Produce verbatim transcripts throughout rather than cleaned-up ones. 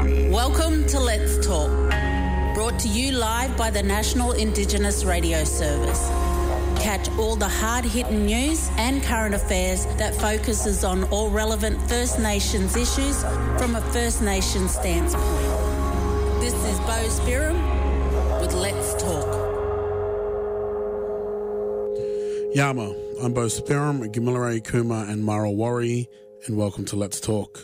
Welcome to Let's Talk, brought to you live by the National Indigenous Radio Service. Catch all the hard-hitting news and current affairs that focuses on all relevant First Nations issues from a First Nations standpoint. This is Bo Spiram with Let's Talk. Yama, I'm Bo Spiram, Gamilaroi Kuma and Mara Warri, and welcome to Let's Talk.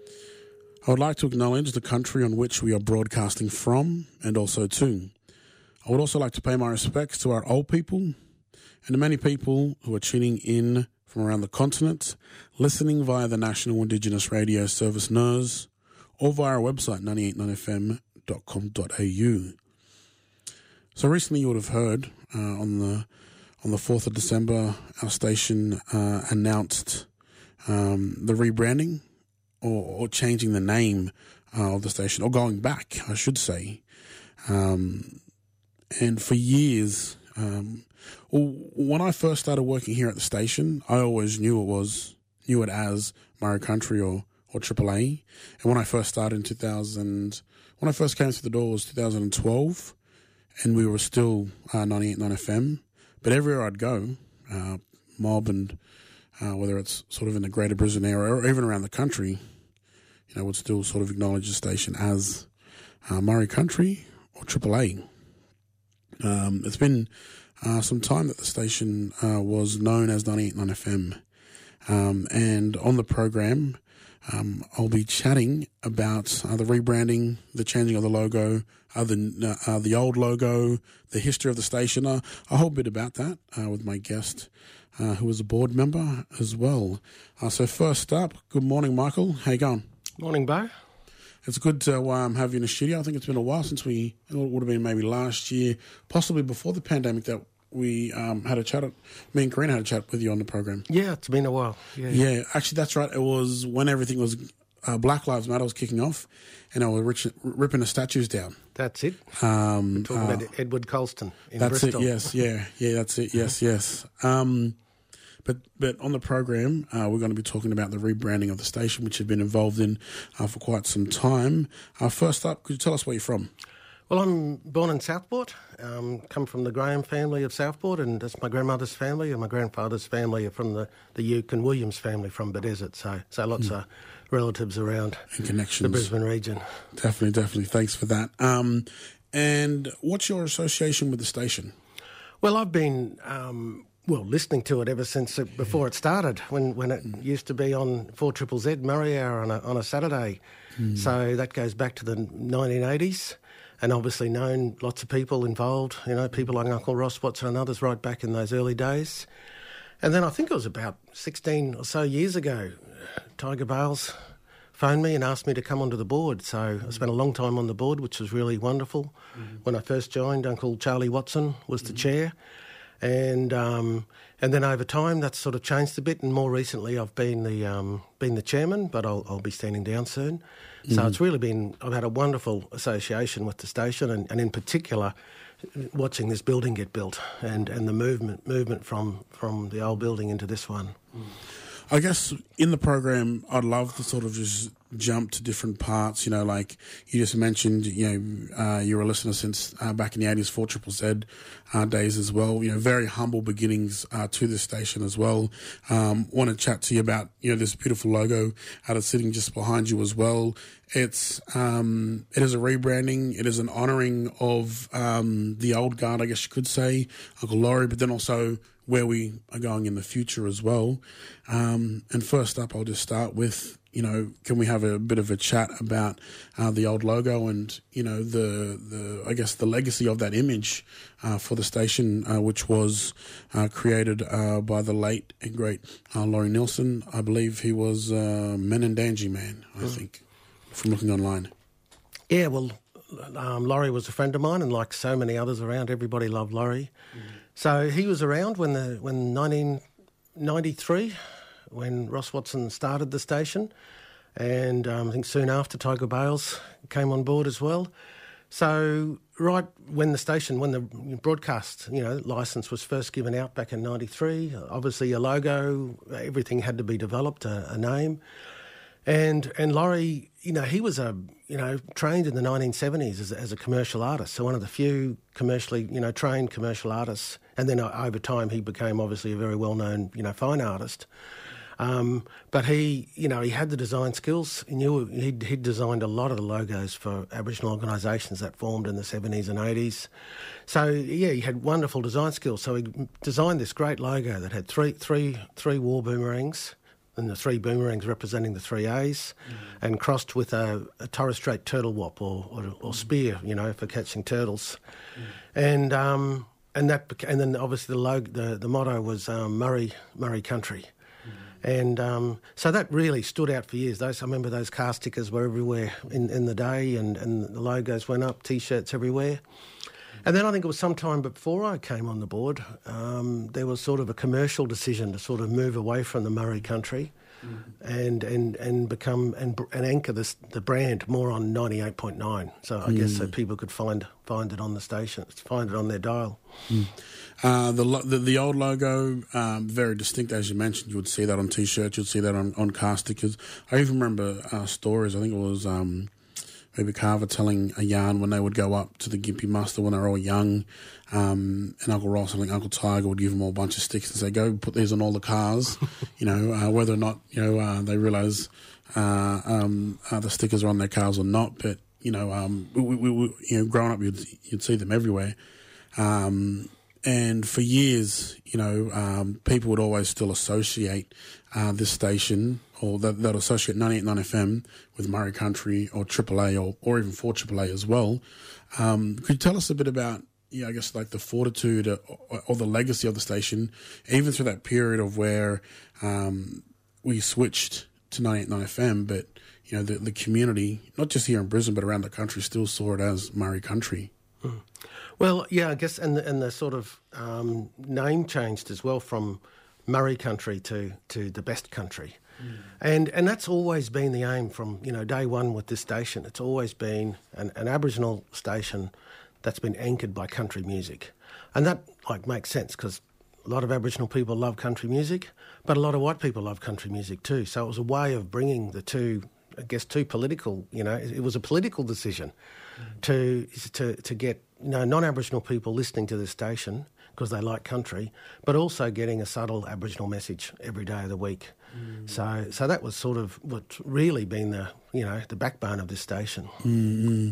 I would like to acknowledge the country on which we are broadcasting from and also to. I would also like to pay my respects to our old people and the many people who are tuning in from around the continent, listening via the National Indigenous Radio Service N I R S, or via our website ninety-eight point nine f m dot com dot a u. So recently you would have heard uh, on the on the fourth of December, our station uh, announced um, the rebranding or, or changing the name uh, of the station, or going back, I should say. Um, and for years, um, when I first started working here at the station, I always knew it was knew it as Murray Country or or Triple A. And when I first started in two thousand, when I first came through the door, it was two thousand twelve, and we were still uh, ninety-eight point nine F M. But everywhere I'd go, uh, mob and uh, whether it's sort of in the greater Brisbane area or even around the country, you know, would still sort of acknowledge the station as uh, Murray Country or Triple A. Um, it's been uh, some time that the station uh, was known as ninety-eight point nine F M. Um, and on the program, um, I'll be chatting about uh, the rebranding, the changing of the logo, uh, the uh, the old logo, the history of the station, uh, a whole bit about that uh, with my guest, uh, who is a board member as well. Uh, so first up, good morning, Michael. How you going? Morning, Bo. It's good to um, have you in the studio. I think it's been a while since we, it would have been maybe last year, possibly before the pandemic, that we um, had a chat, me and Karina had a chat with you on the program. Yeah, it's been a while. Yeah, yeah actually, that's right. It was when everything was, uh, Black Lives Matter was kicking off, and I was rich, ripping the statues down. That's it. Um, We're talking uh, about Edward Colston in that's Bristol. It, yes, yeah, yeah, that's it, yes, yes. Um, But but on the program, uh, we're going to be talking about the rebranding of the station, which you've been involved in uh, for quite some time. Uh, first up, could you tell us where you're from? Well, I'm born in Southport, um, come from the Graham family of Southport, and that's my grandmother's family, and my grandfather's family are from the, the Uke and Williams family from Bedesert, so so lots mm. of relatives around and connections. The Brisbane region. Definitely, definitely. Thanks for that. Um, and what's your association with the station? Well, I've been... Um, Well, listening to it ever since it, before it started, when, when it used to be on four triple Z Murray Hour on a, on a Saturday. Mm. So that goes back to the nineteen eighties, and obviously known lots of people involved, you know, people like Uncle Ross Watson and others right back in those early days. And then I think it was about sixteen or so years ago, Tiger Bales phoned me and asked me to come onto the board. So mm. I spent a long time on the board, which was really wonderful. Mm. When I first joined, Uncle Charlie Watson was the mm. chair. And um, and then over time that's sort of changed a bit, and more recently I've been the um, been the chairman, but I'll, I'll be standing down soon. Mm-hmm. So it's really been, I've had a wonderful association with the station, and, and in particular watching this building get built and, and the movement movement from, from the old building into this one. Mm. I guess in the program, I'd love to sort of just jump to different parts. You know, like you just mentioned, you know, uh, you're a listener since uh, back in the eighties, four triple Z uh, days as well. You know, very humble beginnings uh, to this station as well. Um, want to chat to you about, you know, this beautiful logo uh, that's sitting just behind you as well. It's um, it is a rebranding. It is an honouring of um, the old guard, I guess you could say, Uncle Laurie, but then also where we are going in the future as well. Um, and first up, I'll just start with, you know, can we have a bit of a chat about uh, the old logo and, you know, the, the I guess, the legacy of that image uh, for the station, uh, which was uh, created uh, by the late and great uh, Laurie Nielsen. I believe he was uh, Menandangi man, I mm. think, from looking online. Yeah, well, um, Laurie was a friend of mine, and like so many others around, everybody loved Laurie. Mm. So he was around when the when nineteen ninety-three, when Ross Watson started the station, and um, I think soon after Tiger Bales came on board as well. So right when the station, when the broadcast, you know, licence was first given out back in ninety-three, obviously a logo, everything had to be developed, a, a name. And and Laurie, you know, he was a you know, trained in the nineteen seventies as, as a commercial artist. So one of the few commercially, you know, trained commercial artists. And then uh, over time he became obviously a very well-known, you know, fine artist. Um, but he, you know, he had the design skills. He knew he'd, he'd designed a lot of the logos for Aboriginal organisations that formed in the seventies and eighties. So yeah, he had wonderful design skills. So he designed this great logo that had three, three, three war boomerangs, and the three boomerangs representing the three A's, mm. and crossed with a, a Torres Strait turtle wop or, or, or spear, you know, for catching turtles, mm. and um, and that beca- and then obviously the logo, the, the motto was um, Murray Murray Country. And um, so that really stood out for years. Those I remember those car stickers were everywhere in, in the day, and, and the logos went up, T-shirts everywhere. And then I think it was some time before I came on the board, um, there was sort of a commercial decision to sort of move away from the Murray Country mm. and and and become and, and anchor this, the brand more on ninety-eight point nine. So I mm. guess so people could find find it on the station, find it on their dial. Mm. Uh, the, the the old logo, um, very distinct, as you mentioned. You would see that on T-shirts, you'd see that on, on car stickers. I even remember uh, stories, I think it was um, maybe Carver telling a yarn when they would go up to the Gympie muster when they were all young, um, and Uncle Ross, I think Uncle Tiger would give them all a bunch of sticks and say, go put these on all the cars, you know, uh, whether or not, you know, uh, they realise uh, um, uh, the stickers are on their cars or not. But, you know, um, we, we, we, you know, growing up, you'd, you'd see them everywhere. Um And for years, you know, um, people would always still associate uh, this station, or that, they'd associate ninety-eight point nine F M with Murray Country or Triple A, or, or even four Triple A as well. Um, could you tell us a bit about, yeah, I guess, like the fortitude or, or the legacy of the station, even through that period of where um, we switched to ninety-eight point nine F M, but, you know, the, the community, not just here in Brisbane, but around the country, still saw it as Murray Country? Mm. Well, yeah, I guess, and the, and the sort of um, name changed as well from Murray Country to, to the Best Country. Mm. And and that's always been the aim from, you know, day one with this station. It's always been an, an Aboriginal station that's been anchored by country music. And that, like, makes sense because a lot of Aboriginal people love country music, but a lot of white people love country music too. So it was a way of bringing the two, I guess, two political, you know, it, it was a political decision mm. to to to get, you know, non-Aboriginal people listening to this station because they like country, but also getting a subtle Aboriginal message every day of the week. Mm. So, so that was sort of what's really been the, you know, the backbone of this station. Mm-hmm.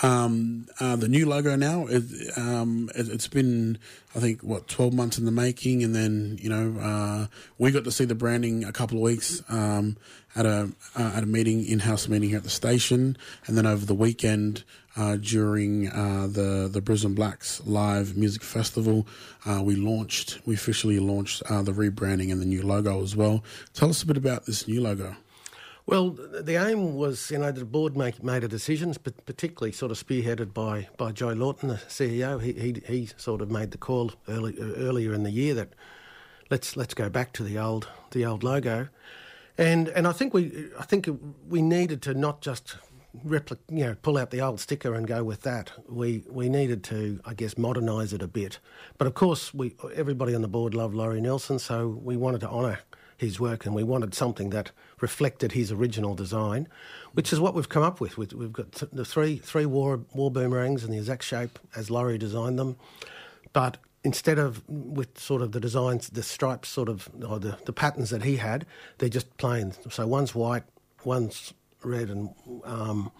Um, uh, the new logo now, it, um, it, it's been, I think, what, twelve months in the making, and then, you know, uh, we got to see the branding a couple of weeks um, at a uh, at a meeting, in-house meeting here at the station, and then over the weekend uh, during uh, the the Brisbane Blacks Live Music Festival, uh, we launched, we officially launched uh, the rebranding and the new logo as well. Tell us a bit about this new logo. Well, the aim was, you know, the board make, made a decision, particularly sort of spearheaded by, by Joe Lawton, the C E O. He, he he sort of made the call early, earlier in the year that let's let's go back to the old the old logo, and and I think we I think we needed to not just replic, you know, pull out the old sticker and go with that. We we needed to, I guess, modernise it a bit. But of course, we everybody on the board loved Laurie Nelson, so we wanted to honour his work, and we wanted something that reflected his original design, which is what we've come up with. We've got the three three war war boomerangs in the exact shape as Laurie designed them, but instead of with sort of the designs, the stripes sort of, or the, the patterns that he had, they're just plain. So one's white, one's red, and um,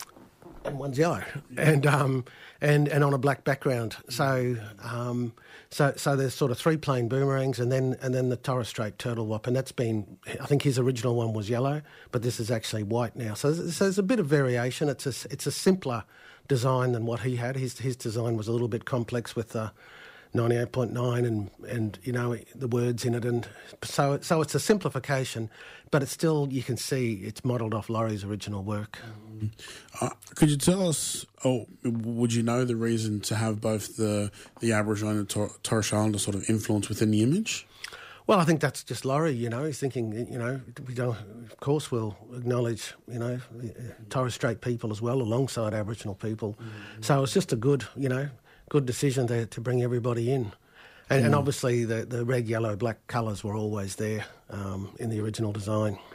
and one's yellow, and um, and and on a black background. So um, so so there's sort of three plain boomerangs, and then and then the Torres Strait turtle wop, and that's been, I think his original one was yellow, but this is actually white now. So, so there's a bit of variation. It's a it's a simpler design than what he had. His his design was a little bit complex with the ninety-eight point nine and and you know the words in it, and so so it's a simplification, but it's still, you can see it's modelled off Laurie's original work. Uh, could you tell us, or would you know the reason to have both the the Aboriginal and the Tor- Torres Strait Islander sort of influence within the image? Well, I think that's just Laurie, you know, he's thinking, you know, we don't, of course we'll acknowledge, you know, Torres Strait people as well alongside Aboriginal people. Mm-hmm. So it's just a good, you know, good decision to, to bring everybody in. And, mm. and obviously the, the red, yellow, black colours were always there um, in the original design.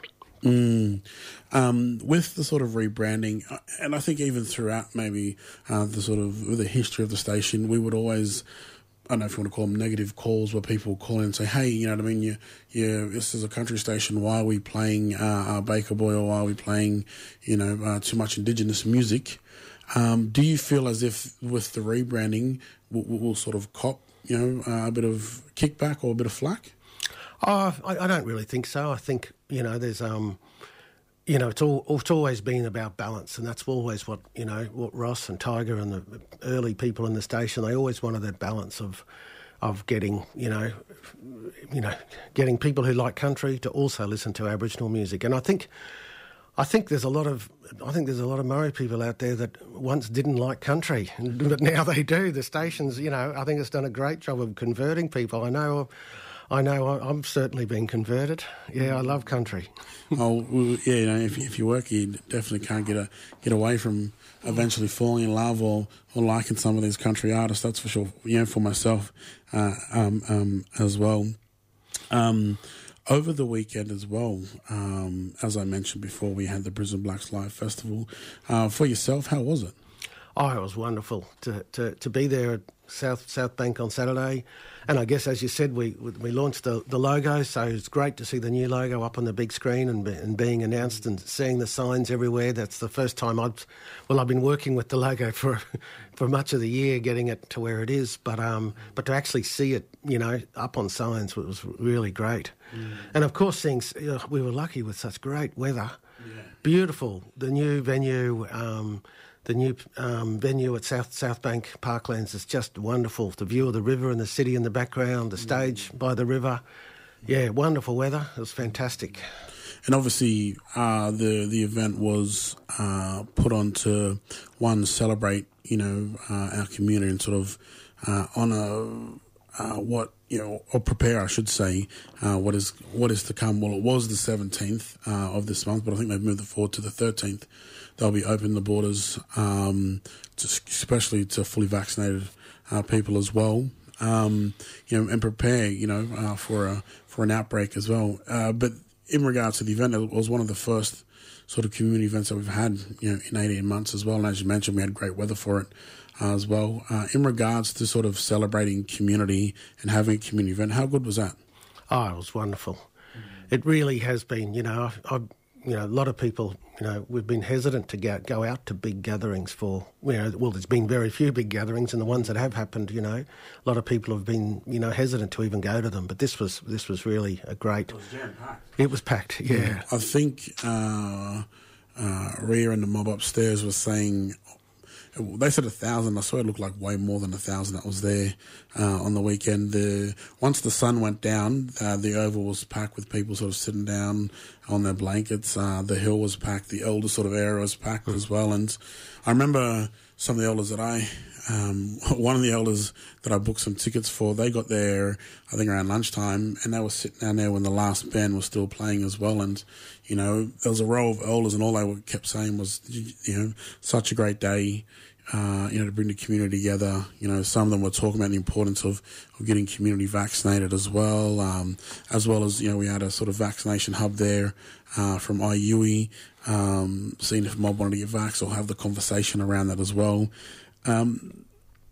Mm. Um, with the sort of rebranding, and I think even throughout maybe uh, the sort of the history of the station, we would always, I don't know if you want to call them negative calls, where people call in and say, hey, you know what I mean, you, you, this is a country station, why are we playing uh, uh, Baker Boy, or why are we playing, you know, uh, too much Indigenous music? Um, do you feel as if with the rebranding, we'll, we'll sort of cop, you know, uh, a bit of kickback or a bit of flack? Oh, I, I don't really think so. I think, you know, there's, um, you know, it's all it's always been about balance, and that's always what, you know, what Ross and Tiger and the early people in the station, they always wanted that balance of of getting, you know, you know, getting people who like country to also listen to Aboriginal music. And I think I think there's a lot of I think there's a lot of Murray people out there that once didn't like country, but now they do. The stations, you know, I think it's done a great job of converting people. I know. I know, I'm certainly being converted. Yeah, I love country. Oh, well, yeah, you know, if, if you work, you definitely can't get a, get away from eventually falling in love or, or liking some of these country artists, that's for sure. You know, for myself uh, um, um, as well. Um, over the weekend as well, um, as I mentioned before, we had the Brisbane Blacks Live Festival. Uh, for yourself, how was it? Oh, it was wonderful to, to, to be there at South South Bank on Saturday. And I guess, as you said, we we launched the, the logo, so it's great to see the new logo up on the big screen and, and being announced and seeing the signs everywhere. That's the first time I've, well, I've been working with the logo for for much of the year, getting it to where it is. But um, but to actually see it, you know, up on signs was really great. Mm. And of course, seeing, you know, we were lucky with such great weather. Yeah. Beautiful. The new venue. Um, The new um, venue at South South Bank Parklands is just wonderful. The view of the river and the city in the background, the stage by the river. Yeah, wonderful weather. It was fantastic. And obviously, uh, the the event was uh, put on to, one, celebrate, you know, uh, our community and sort of uh, honour uh, what, you know, or prepare, I should say, uh, what is what is to come. Well, it was the seventeenth uh, of this month, but I think they've moved it forward to the thirteenth. They'll be opening the borders, um, to, especially to fully vaccinated uh, people as well, um, you know, and prepare, you know, uh, for a for an outbreak as well. Uh, but in regards to the event, it was one of the first sort of community events that we've had, you know, in eighteen months as well. And as you mentioned, we had great weather for it uh, as well. Uh, in regards to sort of celebrating community and having a community event, how good was that? Oh, it was wonderful. It really has been. You know, I, I you know, a lot of people, you know, we've been hesitant to go, go out to big gatherings for, you know, well, there's been very few big gatherings, and the ones that have happened, you know, a lot of people have been, you know, hesitant to even go to them. But this was this was really a great. It was jam-packed. It was packed, yeah. I think uh, uh, Rhea and the mob upstairs was saying, they said a thousand. I swear it looked like way more than a thousand that was there uh, on the weekend. The once the sun went down, uh, the Oval was packed with people sort of sitting down on their blankets. Uh, the hill was packed. The elder sort of area was packed mm. as well. And I remember some of the elders that I, um, one of the elders that I booked some tickets for, they got there, I think around lunchtime, and they were sitting down there when the last band was still playing as well. And, you know, there was a row of elders, and all they kept saying was, you know, such a great day, uh, you know, to bring the community together. You know, some of them were talking about the importance of, of getting community vaccinated as well, um, as well as, you know, we had a sort of vaccination hub there uh, from I U I, um, seeing if mob wanted to get vaxxed or have the conversation around that as well. Um,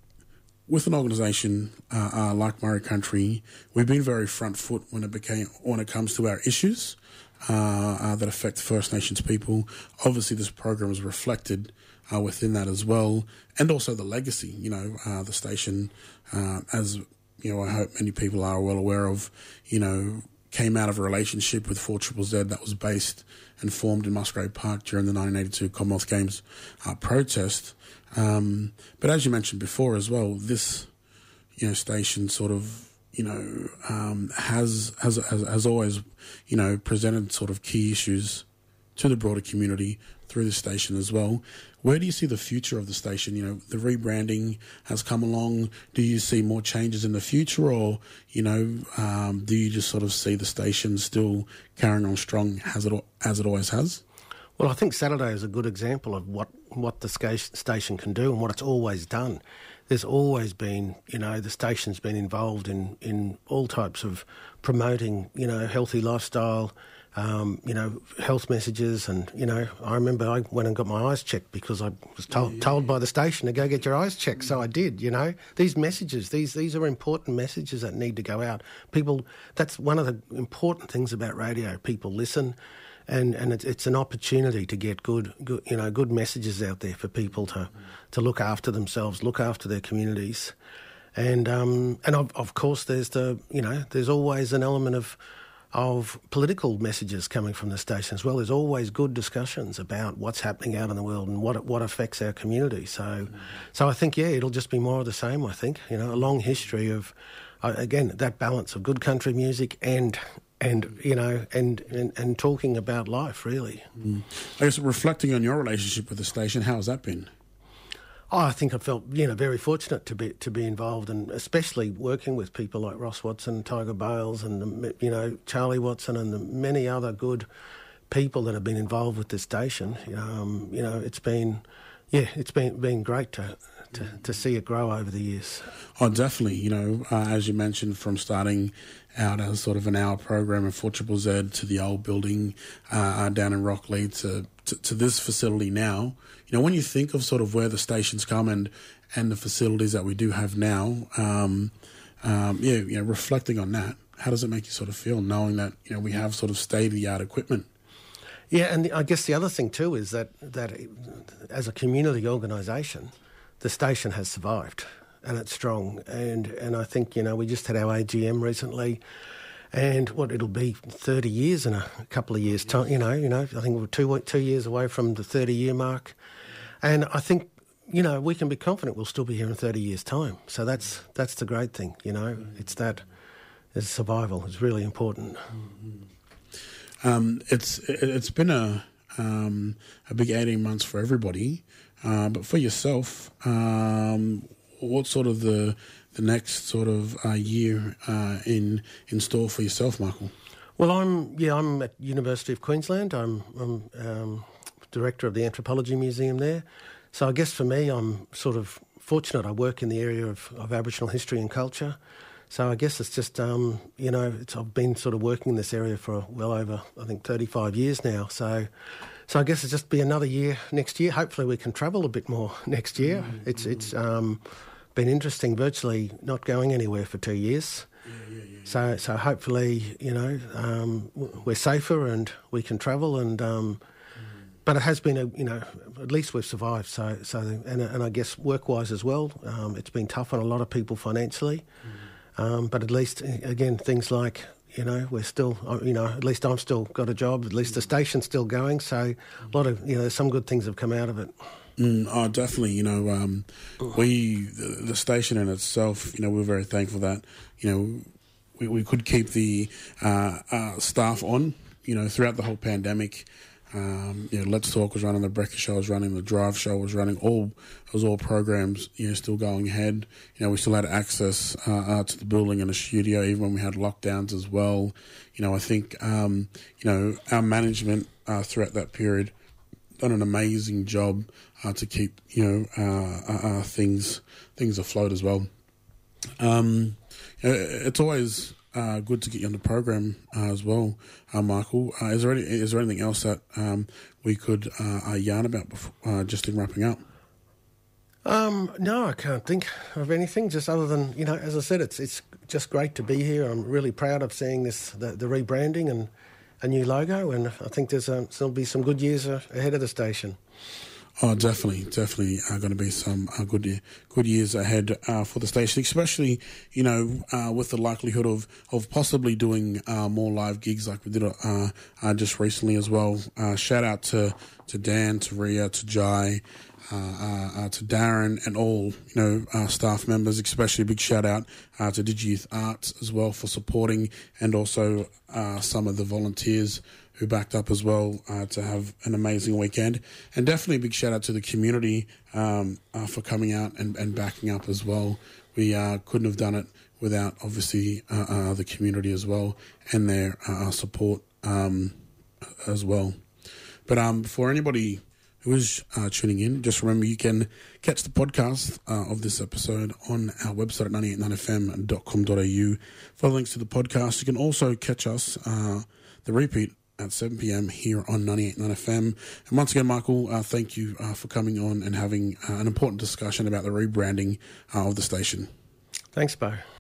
with an organisation uh, uh, like Murray Country, we've been very front foot when it became when it comes to our issues uh, uh, that affect First Nations people. Obviously, this program is reflected uh, within that as well, and also the legacy. You know, uh, the station, uh, as you know, I hope many people are well aware of. You know, came out of a relationship with four Triple Z that was based and formed in Musgrave Park during the nineteen eighty-two Commonwealth Games uh, protest. Um, but as you mentioned before as well, this, you know, station sort of, you know, um, has, has, has, has always, you know, presented sort of key issues to the broader community through the station as well. Where do you see the future of the station? You know, the rebranding has come along. Do you see more changes in the future, or, you know, um, do you just sort of see the station still carrying on strong as it, as it always has? Well, I think Saturday is a good example of what, what the station can do and what it's always done. There's always been, you know, the station's been involved in, in all types of promoting, you know, healthy lifestyle, Um, you know, health messages, and you know, I remember I went and got my eyes checked because I was told, yeah, yeah, told by the station to go get your eyes checked, so I did. You know, these messages, these these are important messages that need to go out. People, that's one of the important things about radio. People listen, and and it's, it's an opportunity to get good, good, you know, good messages out there for people to to look after themselves, look after their communities, and um, and of, of course, there's the you know, there's always an element of of political messages coming from the station as well. There's always good discussions about what's happening out in the world and what what affects our community. So, mm-hmm. so I think, yeah, it'll just be more of the same, I think. You know, a long history of, uh, again, that balance of good country music and, and you know, and, and, and talking about life, really. Mm. I guess reflecting on your relationship with the station, how has that been? Oh, I think I felt, you know, very fortunate to be to be involved, and especially working with people like Ross Watson, Tiger Bales, and the, you know, Charlie Watson, and the many other good people that have been involved with this station. Um, you know, it's been, yeah, it's been been great to, to to see it grow over the years. Oh, definitely. You know, uh, as you mentioned, from starting out as sort of an hour program at four Triple Z to the old building uh, down in Rockley to, to to this facility now. You know, when you think of sort of where the station's come and, and the facilities that we do have now, um, um, yeah, you know, reflecting on that, how does it make you sort of feel knowing that, you know, we have sort of state-of-the-art equipment? Yeah, and the, I guess the other thing too is that, that as a community organisation, the station has survived and it's strong. And, and I think, you know, we just had our A G M recently, and what it'll be thirty years in a couple of years' time, you know, you know, I think we're two, two years away from the thirty-year mark. And I think, you know, we can be confident we'll still be here in thirty years' time. So that's that's the great thing, you know. It's that it's survival is really important. Um, it's it's been a um, a big eighteen months for everybody, uh, but for yourself, um, what's sort of the the next sort of uh, year uh, in in store for yourself, Michael? Well, I'm yeah, I'm at University of Queensland. I'm, I'm um, director of the Anthropology Museum there. So I guess for me, I'm sort of fortunate. I work in the area of, of Aboriginal history and culture. So I guess it's just, um, you know, it's, I've been sort of working in this area for well over, I think, thirty-five years now. So so I guess it's just be another year next year. Hopefully we can travel a bit more next year. Mm-hmm. It's it's um, been interesting, virtually not going anywhere for two years. Yeah, yeah, yeah, yeah. So so hopefully, you know, um, we're safer and we can travel and... Um, But it has been, a you know, at least we've survived. So, so, and and I guess work-wise as well, um, it's been tough on a lot of people financially. Mm. Um, but at least, again, things like, you know, we're still, you know, at least I've still got a job. At least the station's still going. So, a lot of, you know, some good things have come out of it. Mm, oh, definitely. You know, um, we the, the station in itself, you know, we're very thankful that, you know, we, we could keep the uh, uh, staff on, you know, throughout the whole pandemic. Um, you know, Let's Talk was running, the Breakfast Show was running, the Drive Show was running. All it was all programs, you know, still going ahead. You know, we still had access uh, uh, to the building and the studio, even when we had lockdowns as well. You know, I think um, you know our management uh, throughout that period done an amazing job uh, to keep you know uh, uh, uh, things things afloat as well. Um, you know, it's always. Uh, good to get you on the program uh, as well, uh, Michael. Uh, is there any, is there anything else that um, we could uh, uh, yarn about before, uh, just in wrapping up? Um, no, I can't think of anything. Just other than, you know, as I said, it's it's just great to be here. I'm really proud of seeing this the, the rebranding and a new logo, and I think there's a, there'll be some good years uh, ahead of the station. Oh, definitely, definitely uh, going to be some uh, good good years ahead uh, for the station, especially, you know, uh, with the likelihood of, of possibly doing uh, more live gigs like we did uh, uh, just recently as well. Uh, shout out to, to Dan, to Ria, to Jai, uh, uh, uh, to Darren and all, you know, uh, staff members, especially a big shout out uh, to Digi Youth Arts as well for supporting, and also uh, some of the volunteers who backed up as well uh, to have an amazing weekend. And definitely a big shout out to the community um, uh, for coming out and, and backing up as well. We uh, couldn't have done it without, obviously, uh, uh, the community as well and their uh, support um, as well. But um, for anybody who is uh, tuning in, just remember you can catch the podcast uh, of this episode on our website at ninety-eight nine f m dot com dot a u. For links to the podcast, you can also catch us, uh, the repeat at seven p.m. here on ninety-eight point nine F M. And once again, Michael, uh, thank you uh, for coming on and having uh, an important discussion about the rebranding uh, of the station. Thanks, Bo.